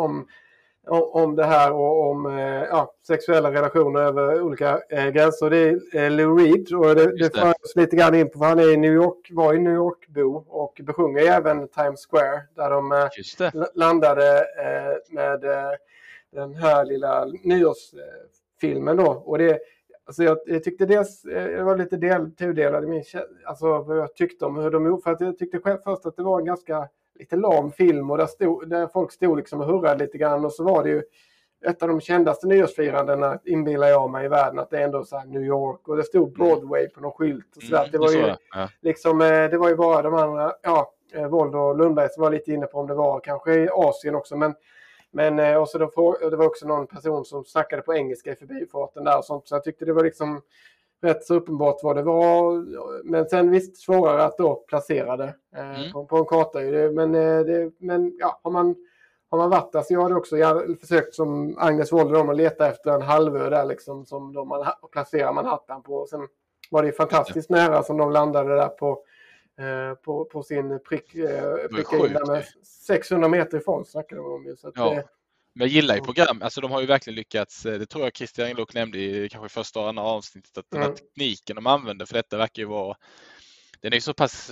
om det här och om sexuella relationer över olika gränser. Det är Lou Reed, och det för oss lite grann in på, för han var i New York-bo och besjunger även Times Square, där de landade med den här lilla nyårsfilmen då. Och alltså jag tyckte det var lite tudelad i min, alltså vad jag tyckte om hur de gjorde, för att jag tyckte själv först att det var en ganska lite lam film, och där folk stod liksom och hurrade lite grann, och så var det ju ett av de kändaste nyårsfirandena, inbillar jag mig, i världen, att det är ändå så här New York, och det stod Broadway på någon skylt och så där. Det var ju liksom, det var ju bara de andra, Wold och Lundberg som var lite inne på om det var kanske i Asien också, men och så det var också någon person som snackade på engelska i förbifarten där och sånt, så jag tyckte det var liksom rätt så uppenbart vad det var, men sen visst svårare att då placera det på en karta. Men har man varit där, så jag hade också försökt som Agnes Wold att leta efter en halvö där liksom, som då man placerar Manhattan på. Sen var det fantastiskt nära som de landade där på sin prick in där med 600 meter ifrån, snackade de om. Så att,
men jag gillar ju program, alltså de har ju verkligen lyckats, det tror jag Christian Englund nämnde i kanske första och andra avsnittet, att den här tekniken de använder för detta verkar ju vara, den är ju så pass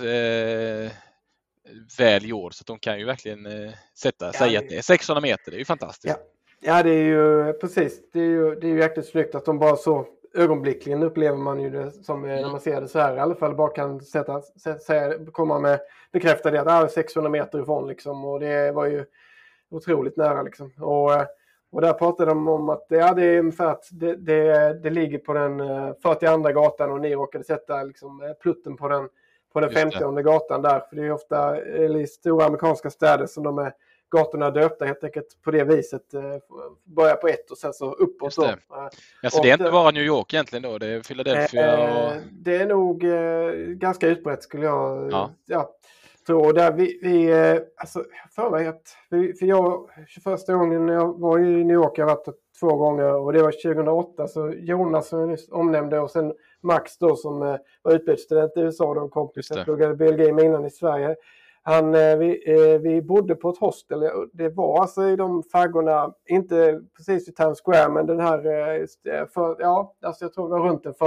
väl gjord, så att de kan ju verkligen säga att det är 600 meter, det är ju fantastiskt.
Ja, det är ju precis, det är ju jäkligt snyggt att de bara så ögonblickligen upplever man ju det som när man ser det så här, i alla fall bara kan komma med bekräfta det att det är 600 meter ifrån liksom, och det var ju otroligt nära liksom. Och där pratade de om att det är ungefär att det ligger på den 42 gatan, och ni råkade sätta liksom plutten på den på den 50:e gatan där. För det är ofta i stora amerikanska städer som de är gatorna döpta helt enkelt på det viset. Börja på ett och sen så uppåt.
Då. Ja, så det är inte bara New York egentligen då? Det är Philadelphia och...
Det är nog ganska utbrett skulle jag tro. Där vi alltså för mig att för jag 21 gången när jag var i New York, jag har varit 2 gånger och det var 2008, så Jonas som jag nyss omnämnde och sen Max då som var utbytesstudent i USA, de kompis jag pluggade BLG innan i Sverige. Vi bodde på ett hostel. Det var alltså i de faggorna, inte precis i Times Square, men den här, alltså jag tror det var runt den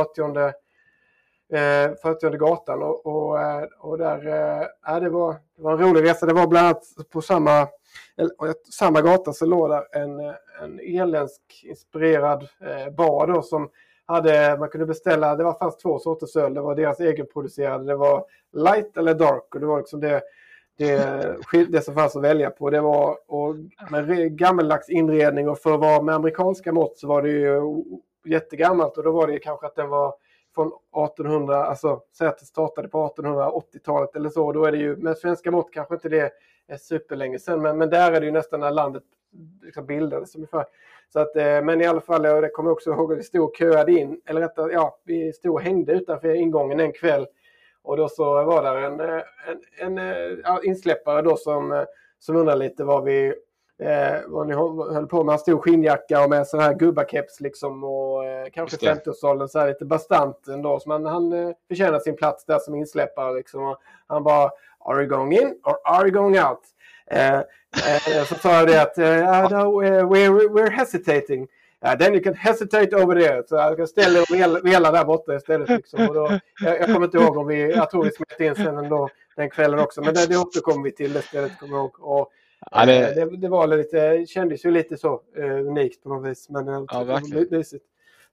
40:e gatan och där, det var en rolig resa. Det var bland annat på samma gata så låg där en irländsk inspirerad bar då som man kunde beställa, det fanns 2 sorters öl, det var deras egenproducerade, det var light eller dark och det var liksom det som fanns att välja på. Det var med gammaldags inredning och för att vara med amerikanska mått så var det ju jättegammalt och då var det kanske att den var från 1800, alltså säg att det startade på 1880-talet eller så. Då är det ju med svenska mått kanske inte det är superlänge sedan, men där är det ju nästan när landet liksom bildades ungefär. Så att, men i alla fall, det kommer jag också ihåg att vi stod och köade in, eller rättare, vi stod och hängde utanför ingången en kväll. Och då så var där en insläppare då som undrade lite vad ni höll på med. Han stod skinnjacka och med sån här gubbakeps liksom och kanske 50-årsåldern så här lite bastant ändå. Så han förtjänar sin plats där som insläppare liksom. Och han bara, are you going in or are you going out? Så sa jag det att we're hesitating. Then you can hesitate over there. Så jag kan ställa och vela där borta istället. Liksom. Och då, jag kommer inte ihåg om jag tror vi smätte in sen ändå den kvällen också. Men det återkommer vi till istället, kommer jag ihåg. Och, det var lite, kändes ju lite så unikt på något vis. Men det var mysigt.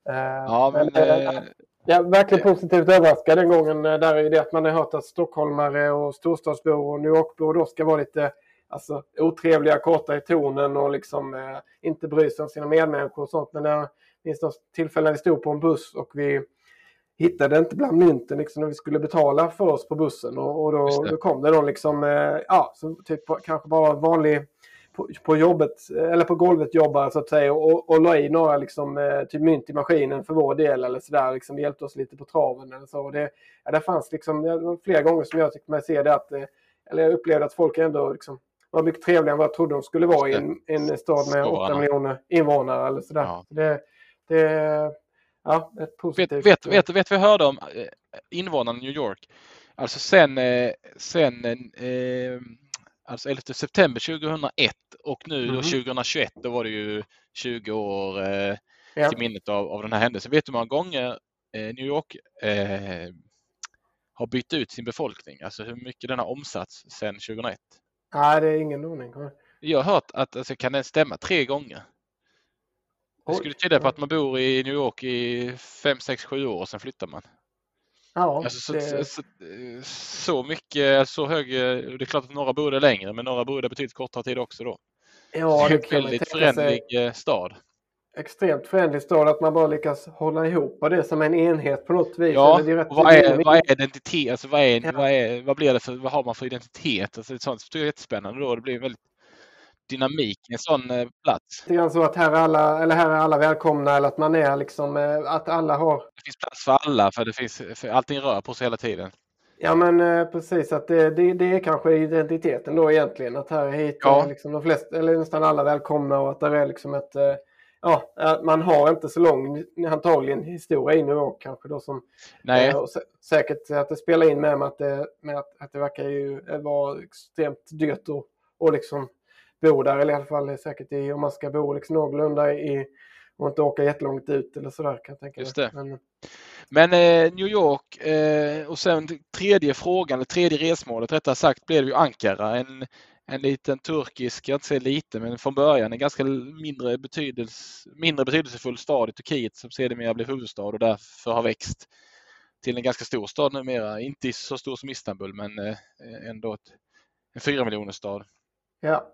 Jag är verkligen positivt överraskad den gången. Där är det att man har hört att stockholmare och storstadsbor och New Yorkbor då ska vara lite otrevliga, korta i tonen och liksom inte bry sig om sina medmänniskor och sånt. Men det finns några tillfällen vi stod på en buss och vi hittade inte bland mynten liksom, när vi skulle betala för oss på bussen. Och då kom det någon liksom, som typ kanske bara vanlig på jobbet eller på golvet jobbare så att säga och la i några liksom, typ mynt i maskinen för vår del eller sådär. Liksom, det hjälpte oss lite på traven eller så. Och det fanns liksom, det var flera gånger som jag tyckte mig se det att, eller jag upplevde att folk ändå liksom var mycket trevligare än vad jag trodde de skulle vara i en stad med 8 miljoner invånare eller sådär. Ja. Det är positivt.
Vet vi hörde om invånarna i New York? Alltså sen 11 september 2001 och nu då 2021 då var det ju 20 år till minnet av den här händelsen. Vet du hur många gånger New York har bytt ut sin befolkning? Alltså hur mycket den har omsatts sedan 2001?
Nej, det är ingen ordning.
Jag har hört att kan den stämma 3 gånger. Det skulle tyda på att man bor i New York i 5, 6, 7 år och sen flyttar man.
Ja,
alltså, så mycket, så hög, det är klart att några bor där längre, men några bor där betydligt kortare tid också då.
Ja,
det är en väldigt förändlig stad.
Extremt förändlig stad, att man bara lyckas hålla ihop det som en enhet på något vis.
Ja, vad är identitet? Alltså, vad blir det för, vad har man för identitet? Alltså, sånt är jättespännande då. Det blir väldigt dynamik i en sån plats.
Det är så att här är alla välkomna, eller att man är liksom, att alla har...
Det finns plats för alla, för allting rör på sig hela tiden.
Ja, men precis, att det är kanske identiteten då egentligen, att här hit liksom de flesta, eller nästan alla välkomna, och att det är liksom ett... man har inte så lång antagligen historia i New York kanske då som...
Nej.
Säkert att det spelar in med att det verkar ju vara extremt dyrt och liksom bo där, eller i alla fall säkert om man ska bo liksom någorlunda och inte åka jättelångt ut eller sådär, kan jag tänka.
Just det. Men New York och sen tredje resmålet rättare sagt blev det ju Ankara, en liten turkisk, jag inte säger lite, men från början en ganska mindre betydelsefull stad i Turkiet som sedermera blev huvudstad och därför har växt till en ganska stor stad numera. Inte så stor som Istanbul, men ändå en 4 miljoner stad.
Ja.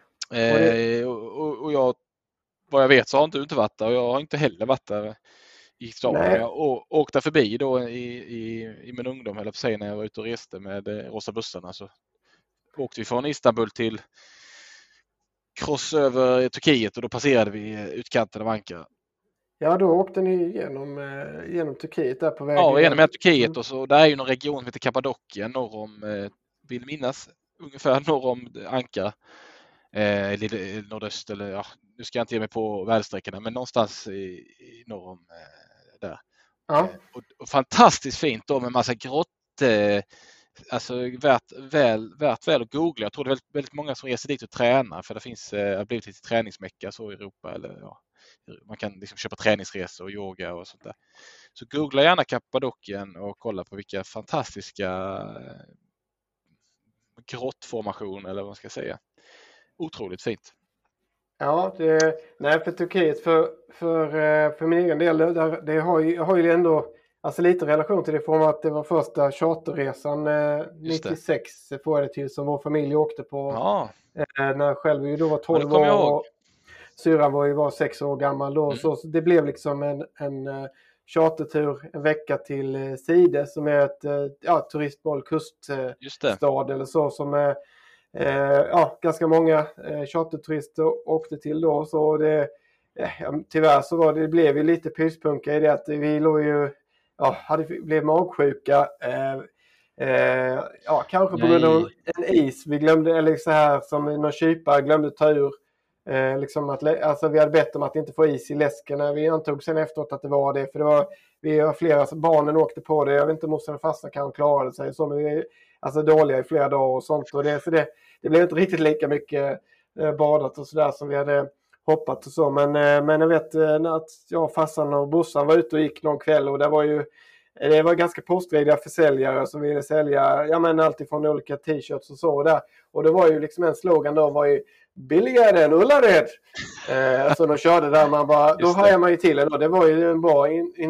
Och vad jag vet så har inte varit där, och jag har inte heller varit där. i staden. Jag åkte förbi då i min ungdom, eller på sig, när jag var ute och reste med rosa bussarna, så åkte vi från Istanbul till Kross över Turkiet och då passerade vi utkanten av Ankara.
Ja, då åkte ni genom Turkiet där på vägen.
Ja, genom Turkiet och så där är ju någon region som heter Kappadokien norr om, vill minnas, ungefär norr om Ankara. Nordöst, eller ja, nu ska jag inte ge mig på vädersträckorna, men någonstans norr om där.
Ja.
Och fantastiskt fint då med massa alltså värt väl att googla. Jag tror det är väldigt många som reser dit och tränar, för det har blivit lite träningsmecka så i Europa, eller ja, man kan liksom köpa träningsresor och yoga och sånt där. Så googla gärna Kappadokien och kolla på vilka fantastiska grottformationer, eller vad man ska säga. Otroligt fint.
Ja, för Turkiet för min egen del, det har ju ändå alltså lite relation till det, form att det var första charterresan 96 får det till, som vår familj åkte på.
Ja.
När själv ju då var 12 år och syran var 6 år gammal då. Så det blev liksom en chartertur en vecka till Side, som är ett turistmål, kuststad eller så, som är ganska många charterturister åkte till då. Så det tyvärr så blev ju lite pyspunka i det, att vi låg ju blev magsjuka kanske på grund av en is vi glömde, eller så här som någon kypare glömde ta ur, liksom alltså vi hade bett om att inte få is i läsken. Vi antog sen efteråt att det var det, för vi har flera, barnen åkte på det, jag vet inte om morsan fastnade, kan klara sig så, men vi är alltså dåliga i flera dagar och sånt, och det blev inte riktigt lika mycket badat och sådär som vi hade hoppat och så, men jag vet att farsan och brorsan var ute och gick någon kväll, och det var ganska påstridiga försäljare som ville sälja allt ifrån olika t-shirts och så där, och det var ju liksom en slogan då, var ju billigare än Ullared. Så de körde där, man bara, då hajar man ju till det då. Det var ju en bra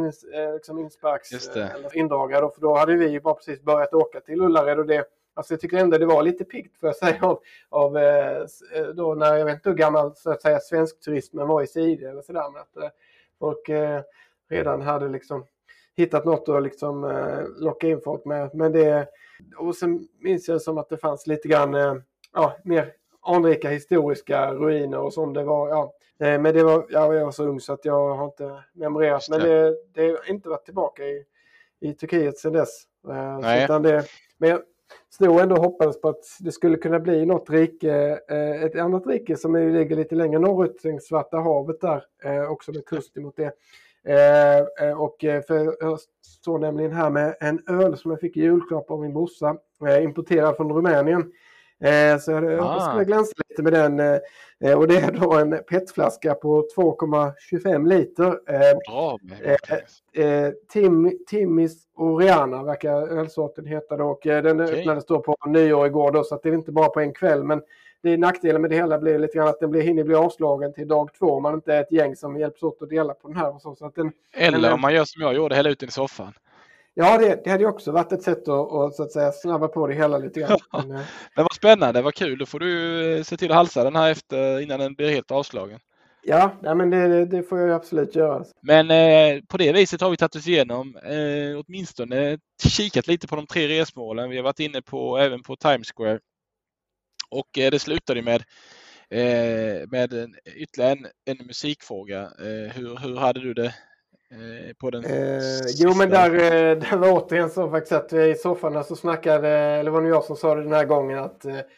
indragare då, för då hade vi bara precis börjat åka till Ullared, och det, alltså jag tycker ändå det var lite piggt, för att säga, av då när jag vet inte hur gammal, så att säga, svensk turismen var i Side eller sådär, men att folk redan hade liksom hittat något att liksom locka in folk med. Men det, och sen minns jag som att det fanns lite grann mer anrika historiska ruiner och sånt. Det var, men det var, jag var så ung så att jag har inte memorerat. Men det har inte varit tillbaka i Turkiet sedan dess. Men jag stod ändå och hoppades på att det skulle kunna bli något rike, ett annat rike som ligger lite längre norrut, Svarta havet där, också med kust emot det. För jag står nämligen här med en öl som jag fick i julklapp av min morsa, importerad från Rumänien. Så jag skulle glänsa lite med den, och det är då en petflaska på 2,25 liter. Timmis Oriana verkar ölsorten heta då, och den öppnades då på nyår igår då, så att det är inte bara på en kväll, men det är nackdelen med det hela blir lite grann att den hinner bli avslagen till dag 2 om man inte är ett gäng som hjälps åt att dela på den här och så att
eller om man gör som jag gjorde, hälla ut den i soffan.
Ja, det hade ju också varit ett sätt att så att säga snabba på det hela lite grann.
Men vad spännande, vad kul. Då får du se till att halsa den här innan den blir helt avslagen.
Ja, men det får jag absolut göra.
Men på det viset har vi tagit oss igenom, åtminstone kikat lite på de 3 resmålen. Vi har varit inne även på Times Square. Och det slutade med ytterligare en musikfråga. Hur hade du det på den?
Men där var återigen så faktiskt att i soffan så snackade, eller var det jag som sa det den här gången, att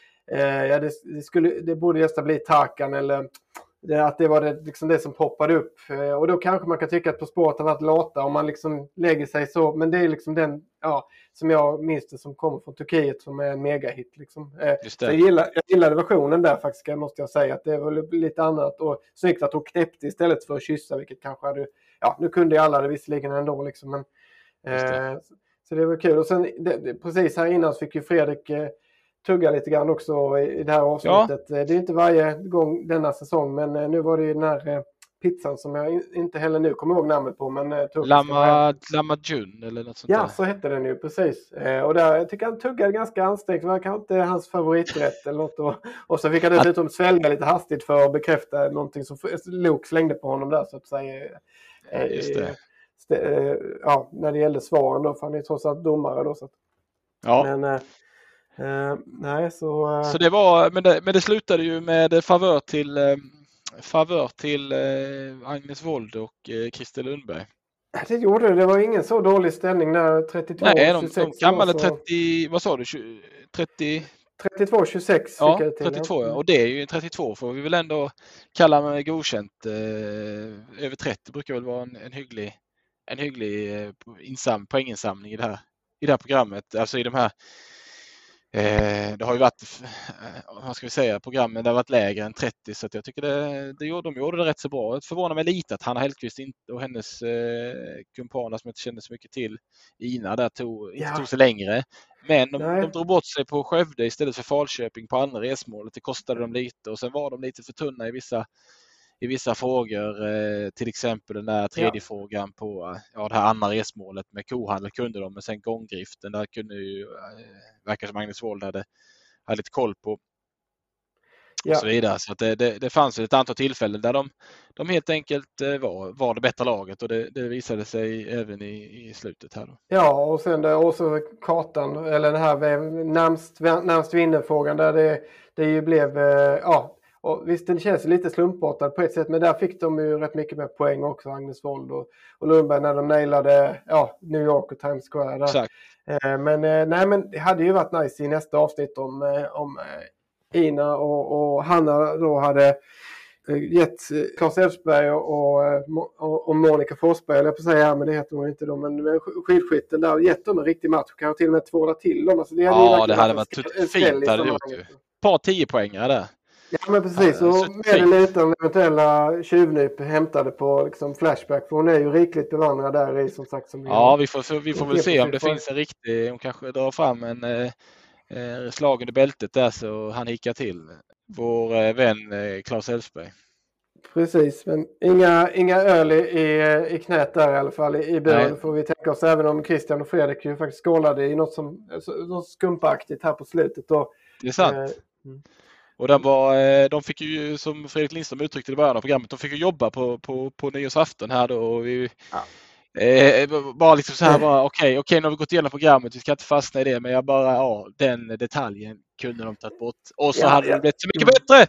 det borde nästan bli Tarkan, eller att det var liksom det som poppade upp. Och då kanske man kan tycka att På spåret har varit lata om man liksom lägger sig så. Men det är liksom den, som jag minns det, som kommer från Turkiet, som är en megahit. Liksom. Så jag gillade versionen där faktiskt, måste jag säga. Att det var lite annat. Och snyggt att hon knäppte istället för att kyssa, vilket kanske hade... nu kunde alla det visserligen ändå. Liksom, men, så det var kul. Och sen precis här innan så fick ju Fredrik... tugga lite grann också i det här avsnittet. Ja. Det är inte varje gång denna säsong, men nu var det ju den här pizzan som jag inte heller nu kommer ihåg namnet på. Men
Lamajun eller något sånt
där. Så hette den ju, precis. Och där, jag tycker han tuggade ganska ansträngt. Det var kanske inte hans favoriträtt eller något. Och så fick han dessutom svälja lite hastigt för att bekräfta någonting som Luke slängde på honom där, så att säga.
Just det.
när det gällde svaren då, för han är trots allt domare då. Så att,
Ja.
Men nej, så...
Så det var, men det slutade ju med favör till Agnes Wold och Christer Lundberg.
Det gjorde det. Det var ingen så dålig ställning där 32-26.
Nej, de kammade 30, vad sa du?
32-26.
Ja, 32 ja. Och det är ju 32 får vi väl ändå kalla med godkänt. Över 30 brukar väl vara en hygglig poänginsamling i det här programmet. Alltså i de här det har ju varit, vad ska vi säga, programmen där har varit lägre än 30, så att jag tycker de gjorde det rätt så bra. Det förvånar mig lite att Hanna Hellqvist och hennes kumpana som jag inte kände så mycket till, Ina, där tog sig längre. Men de drog bort sig på Skövde istället för Falköping på andra resmålet. Det kostade dem lite och sen var de lite för tunna i vissa frågor, till exempel den där tredje frågan på det här andra resmålet med kohandel kunde de, men sen gångdriften där kunde ju verkar som Agnes Wold hade lite koll på och så vidare. Så att det fanns ett antal tillfällen där de helt enkelt var det bättre laget, och det visade sig även i slutet här då.
Ja, och sen också kartan, eller den här närmst vinnerfrågan där det ju blev och visst, det känns lite slumpartat på ett sätt, men där fick de ju rätt mycket med poäng också, Agnes Wold och Lundberg, när de nailade New York och Times Square där.
Exakt.
Men det hade ju varit nice i nästa avsnitt om Ina och Hanna då hade gett Claes Elfsberg och Monica Forsberg, eller på att säga, men det heter hon inte då, men skidskytten där, gett dem en riktig match, kanske till och med tvåla till dem. Alltså det hade
varit fint, hade det gjort ju. Ett par 10-poängare där.
Ja, men precis. Och med eller utan eventuella tjuvnyp hämtade på liksom Flashback. För hon är ju rikligt bevandrad där i, som sagt.
Vi får väl se om det finns en riktig... Hon kanske drar fram en slag under bältet där så han hickar till. Vår vän Claes Elfsberg.
Precis, men inga öl i knät där i alla fall i buren, får vi tänka oss. Även om Christian och Fredrik ju faktiskt skålade i något skumpaktigt här på slutet. Och,
det är sant. Och de fick ju, som Fredrik Lindström uttryckte i början av programmet, de fick ju jobba på nyårsafton här då. Och vi, bara liksom så här, okej, nu har vi gått igenom programmet, vi ska inte fastna i det, men den detaljen kunde de tagit bort. Och så hade det blivit så mycket bättre!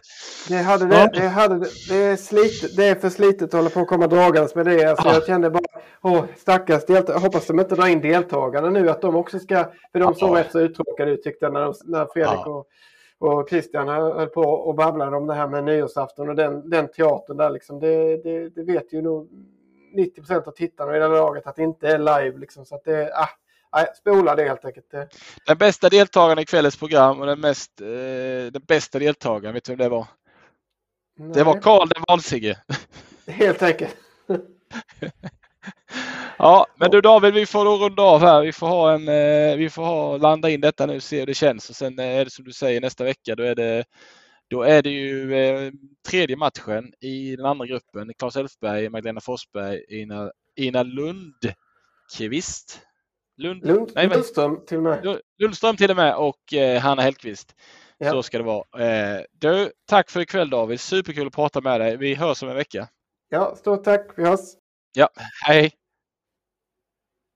Det är för slitet att hålla på att komma dragandes med det. Alltså, jag kände bara, stackars deltagare. Hoppas de inte drar in deltagarna nu, att de också ska, för de såg rätt så uttråkade ut, tyckte jag, när Fredrik och Christian höll på och babblade om det här med nyårsafton och den teatern där liksom. Det vet ju nog 90% av tittarna i det laget att det inte är live liksom, så att det spola det helt enkelt.
Den bästa deltagaren i kvällens program och den bästa deltagaren, vet du vem det var? Nej. Det var Karl den Valsige.
Helt enkelt.
Ja, men du David, vi får då runda av här. Vi får landa in detta nu, se hur det känns, och sen är det som du säger nästa vecka, då är det ju tredje matchen i den andra gruppen. Claes Elfsberg, Magdalena Forsberg, Ina Lundqvist.
Lundström till och med.
Lundström till och med och Hanna Hellqvist. Ja. Så ska det vara. Tack för ikväll David. Superkul att prata med dig. Vi hörs om en vecka.
Ja, stort tack. Vi hörs.
Ja, hej.